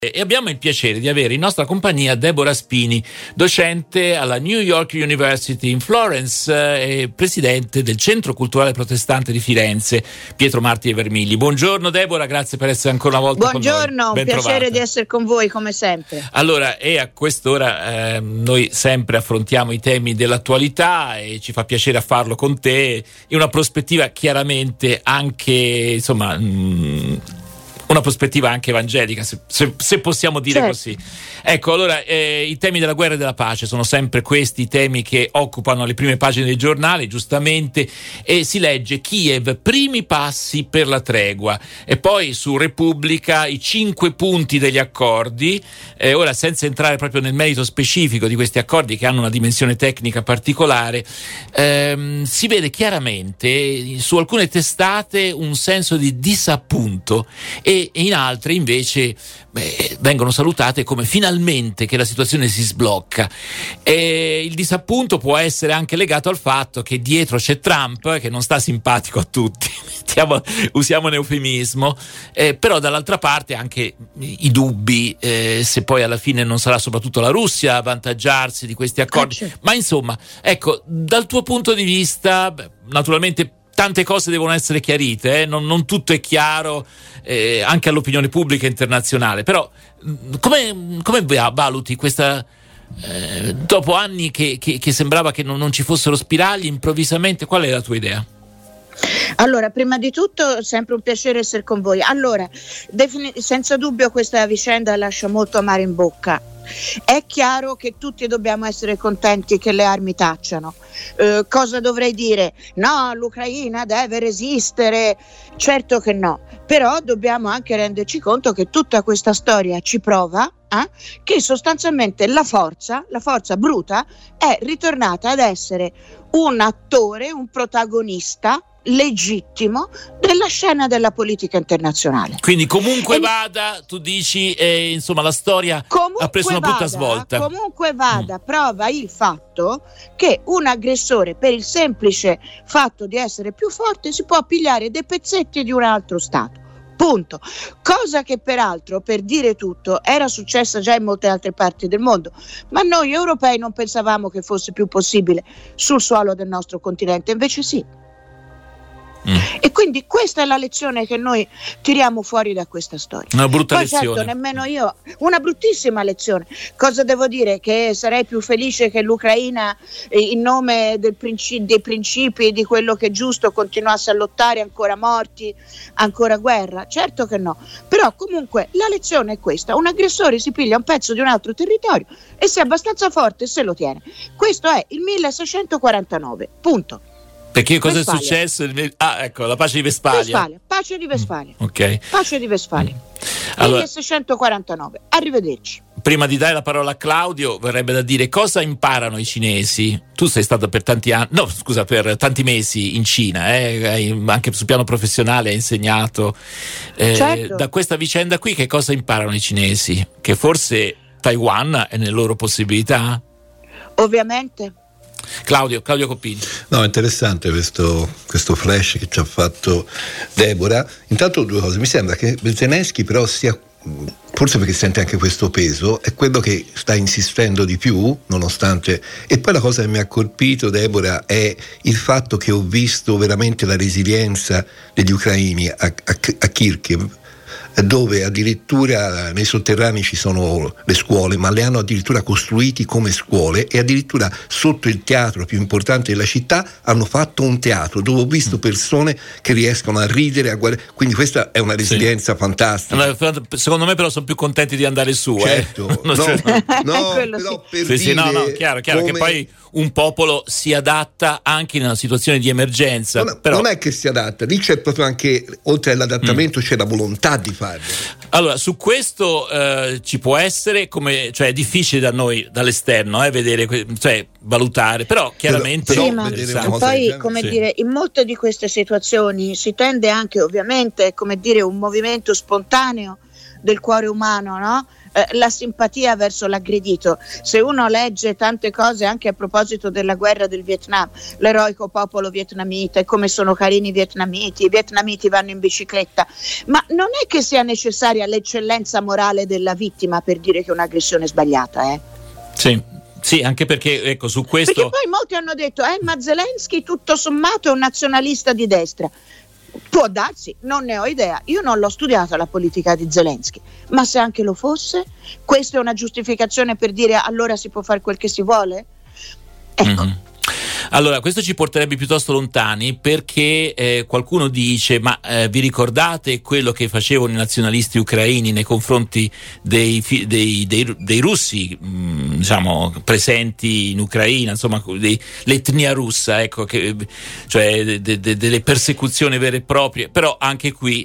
E abbiamo il piacere di avere in nostra compagnia Deborah Spini, docente alla New York University in Florence e presidente del Centro Culturale Protestante di Firenze, Pietro Marti e Vermigli. Buongiorno Deborah, grazie per essere ancora una volta con noi. Buongiorno, un piacere di essere con voi come sempre. Allora, e a quest'ora noi sempre affrontiamo i temi dell'attualità e ci fa piacere a farlo con te in una prospettiva chiaramente anche, insomma, una prospettiva anche evangelica, se possiamo dire così. Ecco, allora i temi della guerra e della pace sono sempre questi temi che occupano le prime pagine dei giornali, giustamente, e si legge Kiev, primi passi per la tregua, e poi su Repubblica i 5 punti degli accordi. Ora, senza entrare proprio nel merito specifico di questi accordi che hanno una dimensione tecnica particolare, si vede chiaramente su alcune testate un senso di disappunto e in altre invece vengono salutate come finalmente che la situazione si sblocca. E il disappunto può essere anche legato al fatto che dietro c'è Trump, che non sta simpatico a tutti, usiamo un eufemismo, però dall'altra parte anche i dubbi se poi alla fine non sarà soprattutto la Russia a avvantaggiarsi di questi accordi. Ma insomma, ecco, dal tuo punto di vista, naturalmente tante cose devono essere chiarite, non tutto è chiaro anche all'opinione pubblica internazionale, però come valuti questa dopo anni che sembrava che non ci fossero spiragli, improvvisamente qual è la tua idea? Allora, prima di tutto sempre un piacere essere con voi. Allora, senza dubbio questa vicenda lascia molto amaro in bocca. È chiaro che tutti dobbiamo essere contenti che le armi tacciano. Cosa dovrei dire? No, l'Ucraina deve resistere. Certo che no, però dobbiamo anche renderci conto che tutta questa storia ci prova che sostanzialmente la forza bruta è ritornata ad essere un attore, un protagonista legittimo della scena della politica internazionale. Quindi comunque vada, tu dici, insomma la storia ha preso una brutta svolta. Comunque vada, prova il fatto che un aggressore, per il semplice fatto di essere più forte, si può pigliare dei pezzetti di un altro Stato. Punto. Cosa che peraltro, per dire tutto, era successa già in molte altre parti del mondo, ma noi europei non pensavamo che fosse più possibile sul suolo del nostro continente, invece sì. E quindi questa è la lezione che noi tiriamo fuori da questa storia. Una brutta poi lezione. Certo, nemmeno io, una bruttissima lezione. Cosa devo dire? Che sarei più felice che l'Ucraina in nome dei principi, di quello che è giusto, continuasse a lottare, ancora morti, ancora guerra? Certo che no. Però comunque la lezione è questa: un aggressore si piglia un pezzo di un altro territorio e se è abbastanza forte se lo tiene. Questo è il 1649, punto. Perché cosa è successo? Ecco, la pace di Westfalia. Pace di Westfalia. Ok. Pace di Westfalia. Allora, 1649. Arrivederci. Prima di dare la parola a Claudio, verrebbe da dire cosa imparano i cinesi. Tu sei stato per tanti anni, per tanti mesi in Cina, anche sul piano professionale hai insegnato. Certo. Da questa vicenda qui che cosa imparano i cinesi? Che forse Taiwan è nelle loro possibilità? Ovviamente. Claudio Coppini. No, interessante questo flash che ci ha fatto Deborah. Intanto due cose: mi sembra che Zelensky però sia, forse perché sente anche questo peso, è quello che sta insistendo di più nonostante. E poi la cosa che mi ha colpito, Deborah, è il fatto che ho visto veramente la resilienza degli ucraini a Kharkiv, dove addirittura nei sotterranei ci sono le scuole, ma le hanno addirittura costruiti come scuole, e addirittura sotto il teatro più importante della città hanno fatto un teatro dove ho visto persone che riescono a ridere, a guardare. Quindi questa è una resilienza fantastica. Secondo me però sono più contenti di andare su. Certo, però per dire chiaro come... che poi un popolo si adatta anche in una situazione di emergenza. Non è che si adatta, lì c'è proprio anche, oltre all'adattamento, c'è la volontà di farlo. Allora, su questo ci può essere, cioè è difficile da noi, dall'esterno, vedere, cioè valutare, però chiaramente. Poi, come dire, in molte di queste situazioni si tende anche, ovviamente, come dire, un movimento spontaneo del cuore umano, no? La simpatia verso l'aggredito. Se uno legge tante cose anche a proposito della guerra del Vietnam, l'eroico popolo vietnamita e come sono carini i vietnamiti vanno in bicicletta, ma non è che sia necessaria l'eccellenza morale della vittima per dire che un'aggressione è sbagliata, Sì, anche perché ecco su questo. Perché poi molti hanno detto ma Zelensky tutto sommato è un nazionalista di destra. Può darsi, non ne ho idea, io non l'ho studiata la politica di Zelensky, ma se anche lo fosse, questa è una giustificazione per dire allora si può fare quel che si vuole? Ecco. Mm-hmm. Allora, questo ci porterebbe piuttosto lontani, perché qualcuno dice ma vi ricordate quello che facevano i nazionalisti ucraini nei confronti dei russi diciamo presenti in Ucraina, insomma l'etnia russa, ecco, cioè delle persecuzioni vere e proprie. Però anche qui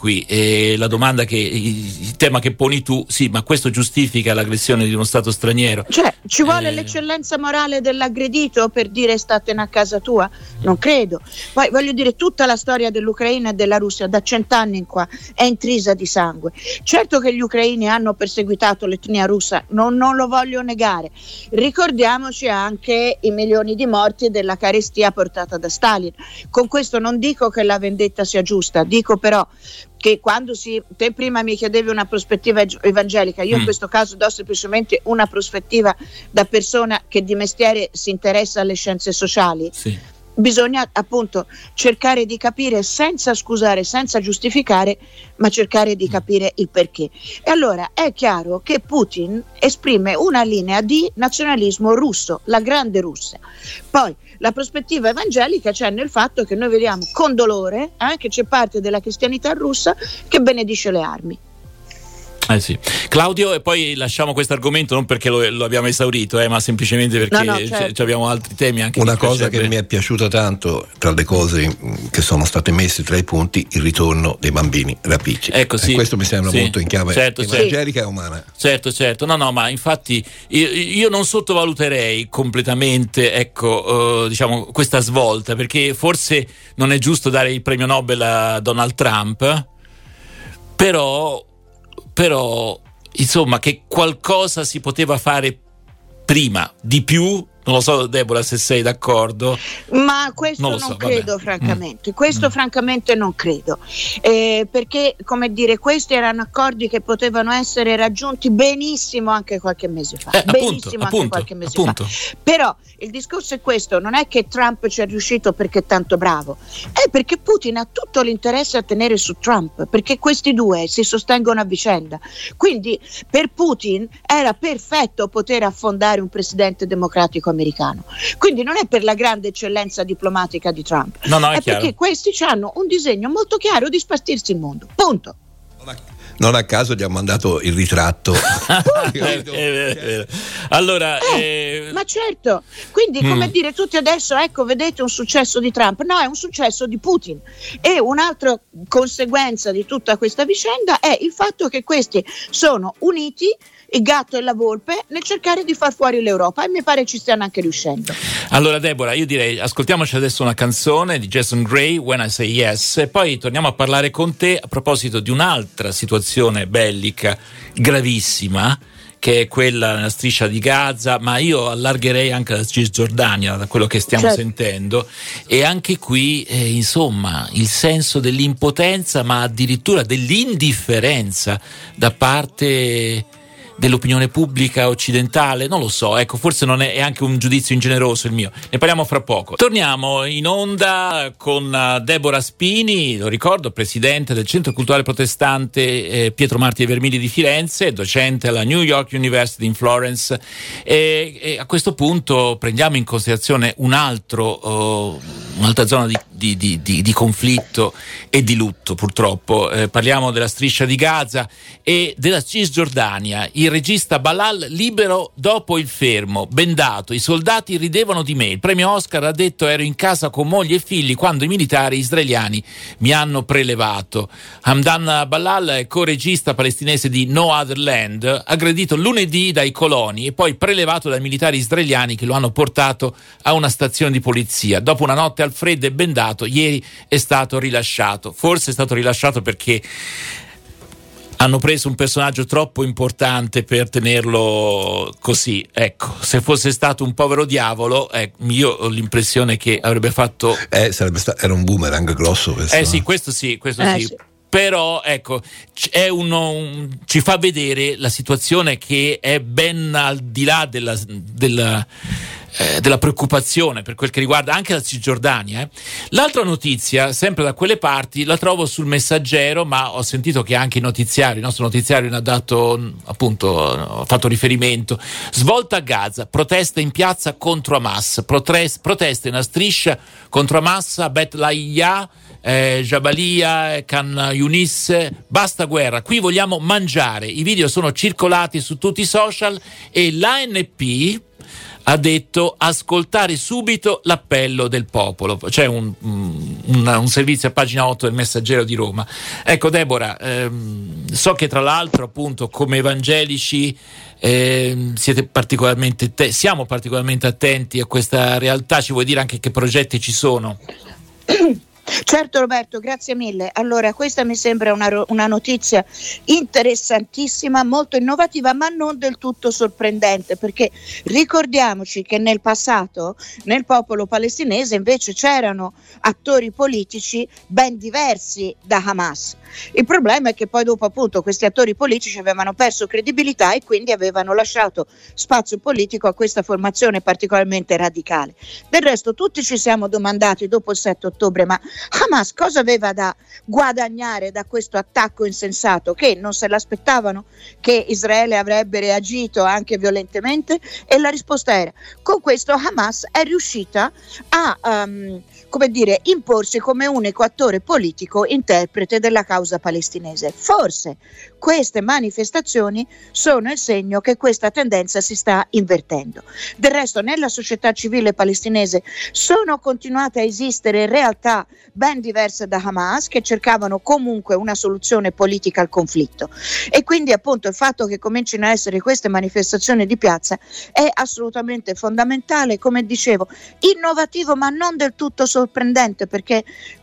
la domanda il tema che poni tu, sì, ma questo giustifica l'aggressione di uno Stato straniero? Cioè ci vuole l'eccellenza morale dell'aggredito per dire statene a casa tua? Non credo. Poi voglio dire, tutta la storia dell'Ucraina e della Russia da 100 anni in qua è intrisa di sangue. Certo che gli ucraini hanno perseguitato l'etnia russa, non lo voglio negare. Ricordiamoci anche i milioni di morti della carestia portata da Stalin. Con questo non dico che la vendetta sia giusta, dico però che quando te prima mi chiedevi una prospettiva evangelica, io in questo caso do semplicemente una prospettiva da persona che di mestiere si interessa alle scienze sociali. Sì. Bisogna appunto cercare di capire senza scusare, senza giustificare, ma cercare di capire il perché. E allora è chiaro che Putin esprime una linea di nazionalismo russo, la grande Russia. Poi la prospettiva evangelica c'è nel fatto che noi vediamo con dolore che c'è parte della cristianità russa che benedice le armi. Sì. Claudio, e poi lasciamo questo argomento non perché lo abbiamo esaurito, ma semplicemente perché certo. Abbiamo altri temi anche. Una cosa che mi è piaciuta tanto, tra le cose che sono state messe tra i punti, il ritorno dei bambini rapiti. Ecco, sì, questo mi sembra molto in chiave evangelica e umana. Certo. No, ma infatti io non sottovaluterei completamente diciamo questa svolta, perché forse non è giusto dare il premio Nobel a Donald Trump, però insomma che qualcosa si poteva fare prima, di più. Non lo so, Deborah, se sei d'accordo. Ma questo non credo, francamente. Questo francamente non credo. Perché, come dire, questi erano accordi che potevano essere raggiunti benissimo anche qualche mese fa. Fa. Però il discorso è questo: non è che Trump ci è riuscito perché è tanto bravo, è perché Putin ha tutto l'interesse a tenere su Trump, perché questi due si sostengono a vicenda. Quindi per Putin era perfetto poter affondare un presidente democratico americano. Quindi non è per la grande eccellenza diplomatica di Trump, è perché questi hanno un disegno molto chiaro di spastirsi il mondo. Punto. Non a caso gli ha mandato il ritratto. Allora, ma certo, quindi come dire, tutti adesso vedete un successo di Trump. No, è un successo di Putin. E un'altra conseguenza di tutta questa vicenda è il fatto che questi sono uniti, il gatto e la volpe, nel cercare di far fuori l'Europa, e mi pare ci stiano anche riuscendo. Allora Deborah, io direi ascoltiamoci adesso una canzone di Jason Gray, When I Say Yes, e poi torniamo a parlare con te a proposito di un'altra situazione bellica gravissima, che è quella nella striscia di Gaza, ma io allargherei anche la Cisgiordania, da quello che stiamo sentendo, e anche qui insomma il senso dell'impotenza, ma addirittura dell'indifferenza da parte dell'opinione pubblica occidentale. Non lo so, forse non è anche un giudizio ingeneroso il mio. Ne parliamo fra poco. Torniamo in onda con Deborah Spini, lo ricordo, presidente del Centro Culturale Protestante Pietro Martiri Vermigli di Firenze, docente alla New York University in Florence, e a questo punto prendiamo in considerazione un'altra zona di conflitto e di lutto, purtroppo. Parliamo della striscia di Gaza e della Cisgiordania. Il regista Balal libero dopo il fermo, bendato, i soldati ridevano di me, il premio Oscar ha detto ero in casa con moglie e figli quando i militari israeliani mi hanno prelevato. Hamdan Balal, co-regista palestinese di No Other Land, aggredito lunedì dai coloni e poi prelevato dai militari israeliani che lo hanno portato a una stazione di polizia. Dopo una notte al freddo e bendato, ieri è stato rilasciato. Forse è stato rilasciato perché hanno preso un personaggio troppo importante per tenerlo così. Ecco, se fosse stato un povero diavolo, io ho l'impressione che avrebbe fatto era un boomerang grosso questo. Sì, questo sì. Però ecco, ci fa vedere la situazione che è ben al di là della preoccupazione per quel che riguarda anche la Cisgiordania. L'altra notizia, sempre da quelle parti, la trovo sul Messaggero, ma ho sentito che anche il nostro notiziario ne ha dato, appunto, ha fatto riferimento. Svolta a Gaza, protesta in piazza contro Hamas, protesta in una striscia contro Hamas a Bet Lahiya, Jabalia, Khan Yunis, basta guerra, qui vogliamo mangiare. I video sono circolati su tutti i social e l'ANP ha detto ascoltare subito l'appello del popolo. C'è un servizio a pagina 8 del Messaggero di Roma. Ecco Deborah, so che tra l'altro appunto come evangelici siamo particolarmente attenti a questa realtà. Ci vuoi dire anche che progetti ci sono? Certo Roberto, grazie mille. Allora, questa mi sembra una notizia interessantissima, molto innovativa, ma non del tutto sorprendente, perché ricordiamoci che nel passato nel popolo palestinese invece c'erano attori politici ben diversi da Hamas. Il problema è che poi dopo appunto questi attori politici avevano perso credibilità e quindi avevano lasciato spazio politico a questa formazione particolarmente radicale. Del resto tutti ci siamo domandati dopo il 7 ottobre, ma Hamas cosa aveva da guadagnare da questo attacco insensato? Che non se l'aspettavano che Israele avrebbe reagito anche violentemente? E la risposta era: con questo Hamas è riuscita a imporsi come unico attore politico interprete della causa palestinese. Forse queste manifestazioni sono il segno che questa tendenza si sta invertendo. Del resto nella società civile palestinese sono continuate a esistere realtà ben diverse da Hamas che cercavano comunque una soluzione politica al conflitto, e quindi appunto il fatto che comincino a essere queste manifestazioni di piazza è assolutamente fondamentale, come dicevo innovativo ma non del tutto sorprendente, perché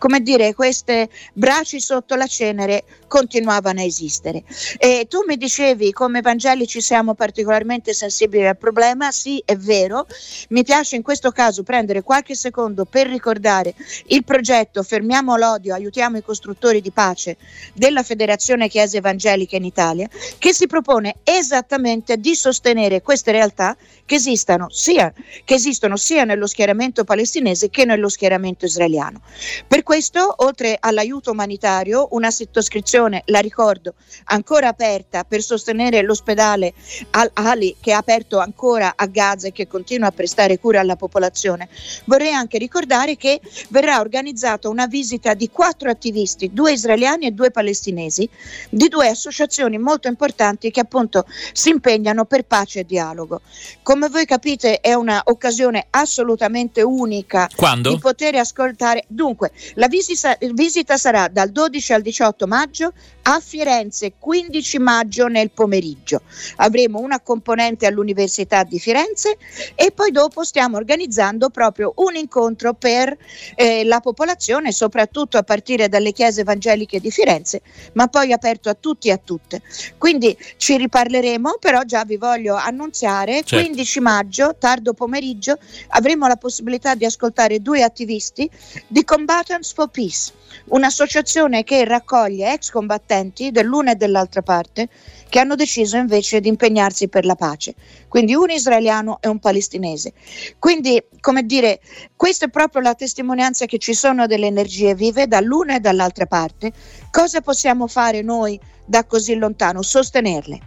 queste braci sotto la cenere continuavano a esistere. E tu mi dicevi come evangelici siamo particolarmente sensibili al problema. Sì, è vero. Mi piace in questo caso prendere qualche secondo per ricordare il progetto Fermiamo l'odio, aiutiamo i costruttori di pace della Federazione Chiese Evangeliche in Italia, che si propone esattamente di sostenere queste realtà che esistono sia nello schieramento palestinese che nello schieramento israeliano. Per questo, oltre all'aiuto umanitario, una sottoscrizione, la ricordo, ancora aperta per sostenere l'ospedale Al-Ali, che è aperto ancora a Gaza e che continua a prestare cura alla popolazione. Vorrei anche ricordare che verrà organizzata una visita di 4 attivisti, 2 israeliani e 2 palestinesi, di 2 associazioni molto importanti che appunto si impegnano per pace e dialogo. Come voi capite è una occasione assolutamente unica. Quando? Di poter ascoltare. Dunque, la visita sarà dal 12 al 18 maggio a Firenze, 15 maggio nel pomeriggio. Avremo una componente all'Università di Firenze e poi dopo stiamo organizzando proprio un incontro per la popolazione, soprattutto a partire dalle chiese evangeliche di Firenze, ma poi aperto a tutti e a tutte. Quindi ci riparleremo, però già vi voglio annunziare, certo. 15 maggio, tardo pomeriggio, avremo la possibilità di ascoltare 2 attivisti di Combatants for Peace, un'associazione che raccoglie ex combattenti dell'una e dell'altra parte che hanno deciso invece di impegnarsi per la pace, quindi un israeliano e un palestinese. Quindi, questa è proprio la testimonianza che ci sono delle energie vive dall'una e dall'altra parte. Cosa possiamo fare noi da così lontano? Sostenerle.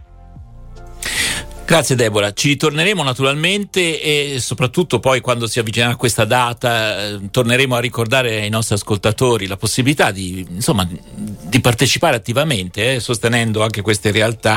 Grazie Deborah, ci ritorneremo naturalmente e soprattutto poi quando si avvicinerà a questa data torneremo a ricordare ai nostri ascoltatori la possibilità di partecipare attivamente, sostenendo anche queste realtà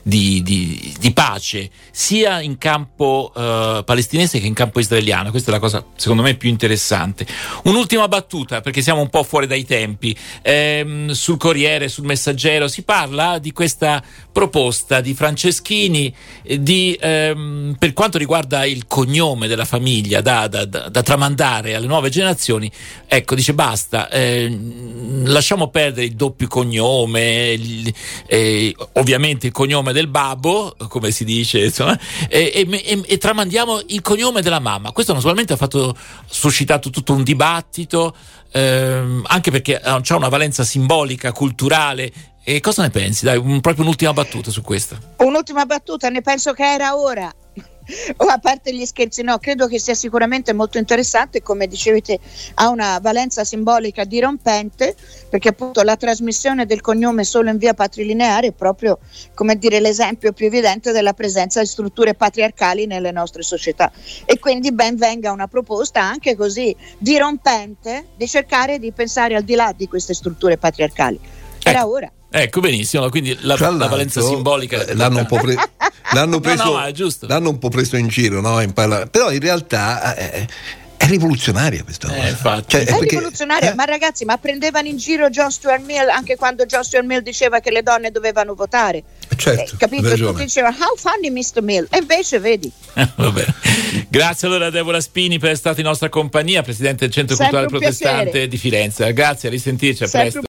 di pace sia in campo palestinese che in campo israeliano. Questa è la cosa secondo me più interessante. Un'ultima battuta perché siamo un po' fuori dai tempi. Sul Corriere, sul Messaggero si parla di questa proposta di Franceschini per quanto riguarda il cognome della famiglia da tramandare alle nuove generazioni, ecco, dice basta, lasciamo perdere il doppio cognome, ovviamente il cognome del babbo, come si dice, insomma, e tramandiamo il cognome della mamma. Questo naturalmente ha suscitato tutto un dibattito, anche perché c'ha una valenza simbolica, culturale. E cosa ne pensi? Dai, proprio un'ultima battuta su questo. Un'ultima battuta, ne penso che era ora. A parte gli scherzi, no, credo che sia sicuramente molto interessante, come dicevi te, ha una valenza simbolica dirompente, perché appunto la trasmissione del cognome solo in via patrilineare è proprio, come dire, l'esempio più evidente della presenza di strutture patriarcali nelle nostre società, e quindi ben venga una proposta anche così dirompente di cercare di pensare al di là di queste strutture patriarcali. Era ora. Ecco, benissimo, quindi la valenza simbolica l'hanno un po' preso, è giusto. l'hanno un po' preso in giro, no? Però in realtà è rivoluzionaria questa cosa. È rivoluzionaria, ma ragazzi, ma prendevano in giro John Stuart Mill anche quando John Stuart Mill diceva che le donne dovevano votare. Certo, capito? Tutti dicevano how funny Mr. Mill, e invece vedi. Vabbè. Grazie allora a Deborah Spini per essere stata in nostra compagnia, presidente del Centro Culturale Protestante di Firenze. Grazie, a risentirci, a presto.